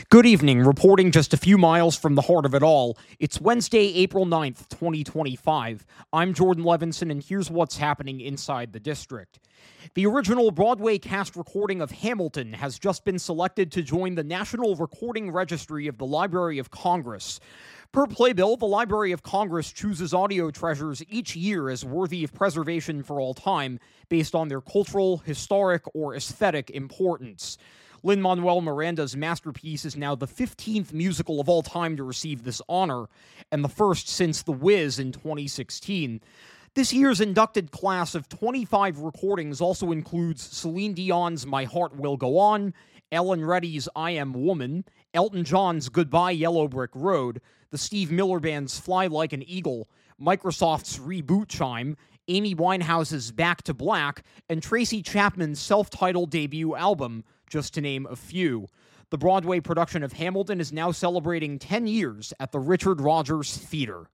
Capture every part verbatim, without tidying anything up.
Good evening. Reporting just a few miles from the heart of it all, it's Wednesday, April ninth, twenty twenty-five. I'm Jordan Levinson, and here's what's happening inside the district. The original Broadway cast recording of Hamilton has just been selected to join the National Recording Registry of the Library of Congress. Per playbill, the Library of Congress chooses audio treasures each year as worthy of preservation for all time, based on their cultural, historic, or aesthetic importance. Lin-Manuel Miranda's masterpiece is now the fifteenth musical of all time to receive this honor, and the first since The Wiz in twenty sixteen. This year's inducted class of twenty-five recordings also includes Celine Dion's My Heart Will Go On, Ellen Reddy's I Am Woman, Elton John's Goodbye Yellow Brick Road, the Steve Miller Band's Fly Like an Eagle, Microsoft's Reboot Chime, Amy Winehouse's Back to Black, and Tracy Chapman's self-titled debut album, just to name a few. The Broadway production of Hamilton is now celebrating ten years at the Richard Rodgers Theater.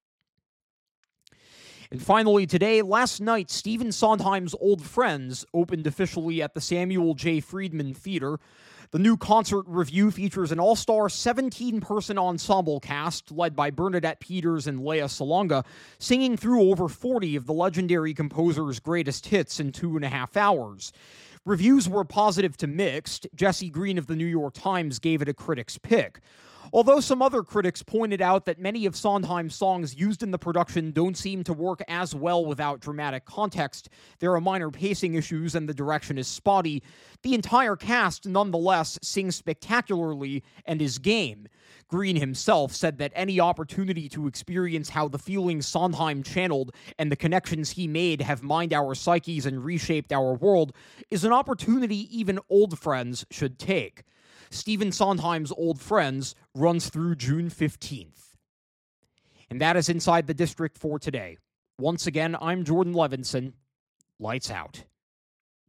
And finally today, last night, Stephen Sondheim's Old Friends opened officially at the Samuel J. Friedman Theater. The new concert review features an all-star seventeen-person ensemble cast led by Bernadette Peters and Lea Salonga, singing through over forty of the legendary composer's greatest hits in two and a half hours. Reviews were positive to mixed. Jesse Green of the New York Times gave it a critic's pick. Although some other critics pointed out that many of Sondheim's songs used in the production don't seem to work as well without dramatic context, there are minor pacing issues and the direction is spotty, the entire cast nonetheless sings spectacularly and is game. Green himself said that any opportunity to experience how the feelings Sondheim channeled and the connections he made have mined our psyches and reshaped our world is an opportunity even old friends should take. Stephen Sondheim's Old Friends runs through June fifteenth. And that is Inside the District for today. Once again, I'm Jordan Levinson. Lights out.